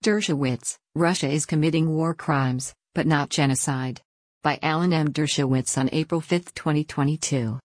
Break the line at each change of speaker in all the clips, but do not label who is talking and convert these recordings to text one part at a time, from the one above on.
Dershowitz, Russia is committing war crimes, but not genocide. By Alan M. Dershowitz on April 5, 2022.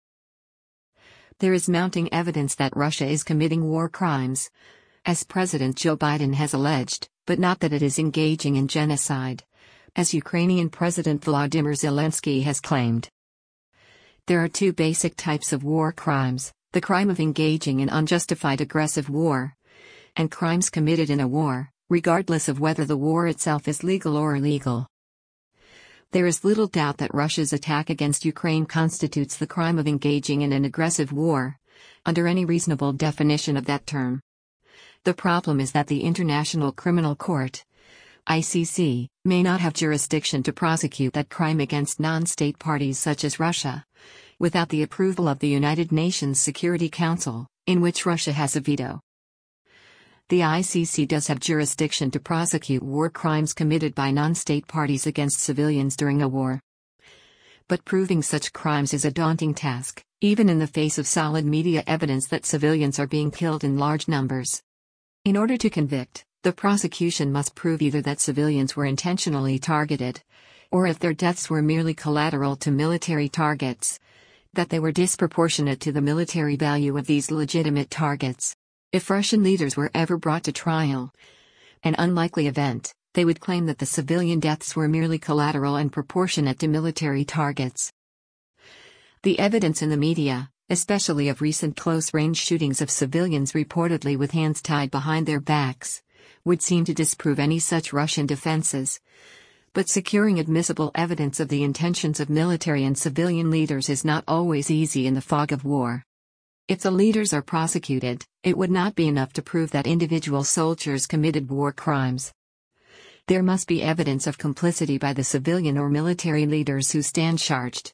There is mounting evidence that Russia is committing war crimes, as President Joe Biden has alleged, but not that it is engaging in genocide, as Ukrainian President Volodymyr Zelensky has claimed. There are two basic types of war crimes: the crime of engaging in unjustified aggressive war, and crimes committed in a war, regardless of whether the war itself is legal or illegal. There is little doubt that Russia's attack against Ukraine constitutes the crime of engaging in an aggressive war, under any reasonable definition of that term. The problem is that the International Criminal Court, ICC, may not have jurisdiction to prosecute that crime against non-state parties such as Russia, without the approval of the United Nations Security Council, in which Russia has a veto. The ICC does have jurisdiction to prosecute war crimes committed by non-state parties against civilians during a war. But proving such crimes is a daunting task, even in the face of solid media evidence that civilians are being killed in large numbers. In order to convict, the prosecution must prove either that civilians were intentionally targeted, or if their deaths were merely collateral to military targets, that they were disproportionate to the military value of these legitimate targets. If Russian leaders were ever brought to trial, an unlikely event, they would claim that the civilian deaths were merely collateral and proportionate to military targets. The evidence in the media, especially of recent close-range shootings of civilians reportedly with hands tied behind their backs, would seem to disprove any such Russian defenses. But securing admissible evidence of the intentions of military and civilian leaders is not always easy in the fog of war. If the leaders are prosecuted, it would not be enough to prove that individual soldiers committed war crimes. There must be evidence of complicity by the civilian or military leaders who stand charged.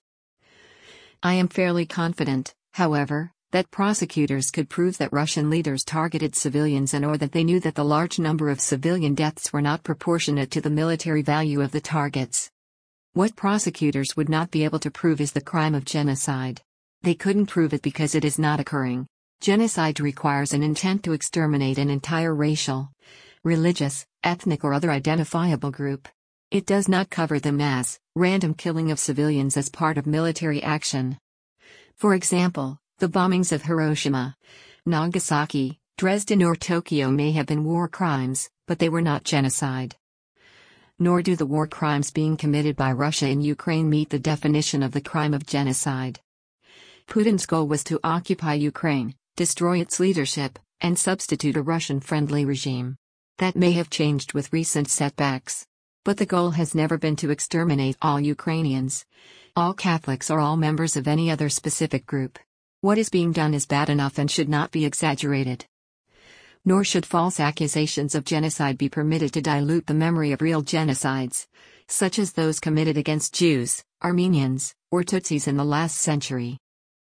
I am fairly confident, however, that prosecutors could prove that Russian leaders targeted civilians or that they knew that the large number of civilian deaths were not proportionate to the military value of the targets. What prosecutors would not be able to prove is the crime of genocide. They couldn't prove it because it is not occurring. Genocide requires an intent to exterminate an entire racial, religious, ethnic or other identifiable group. It does not cover the mass, random killing of civilians as part of military action. For example, the bombings of Hiroshima, Nagasaki, Dresden or Tokyo may have been war crimes, but they were not genocide. Nor do the war crimes being committed by Russia in Ukraine meet the definition of the crime of genocide. Putin's goal was to occupy Ukraine, destroy its leadership, and substitute a Russian-friendly regime. That may have changed with recent setbacks. But the goal has never been to exterminate all Ukrainians, all Catholics or all members of any other specific group. What is being done is bad enough and should not be exaggerated. Nor should false accusations of genocide be permitted to dilute the memory of real genocides, such as those committed against Jews, Armenians, or Tutsis in the last century.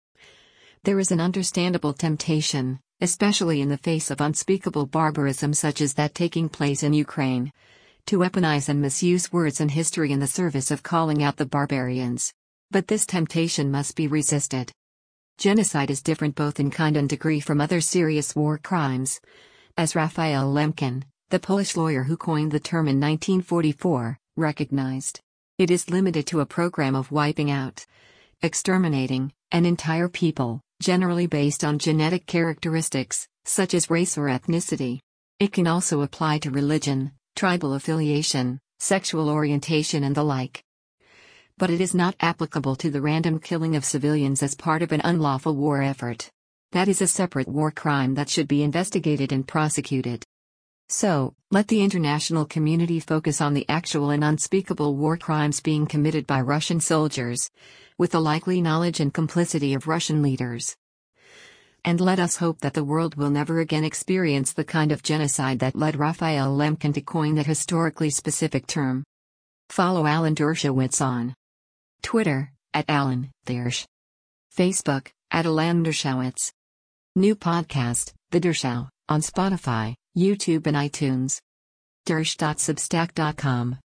There is an understandable temptation, especially in the face of unspeakable barbarism such as that taking place in Ukraine, to weaponize and misuse words and history in the service of calling out the barbarians. But this temptation must be resisted. Genocide is different both in kind and degree from other serious war crimes. As Raphael Lemkin, the Polish lawyer who coined the term in 1944, recognized, it is limited to a program of wiping out, exterminating, an entire people, generally based on genetic characteristics, such as race or ethnicity. It can also apply to religion, tribal affiliation, sexual orientation and the like. But it is not applicable to the random killing of civilians as part of an unlawful war effort. That is a separate war crime that should be investigated and prosecuted. So, let the international community focus on the actual and unspeakable war crimes being committed by Russian soldiers, with the likely knowledge and complicity of Russian leaders. And let us hope that the world will never again experience the kind of genocide that led Raphael Lemkin to coin that historically specific term. Follow Alan Dershowitz on Twitter, @Alan Dersh. Facebook, @Alan Dershowitz. New podcast, The Dershow, on Spotify, YouTube and iTunes. Dersh.substack.com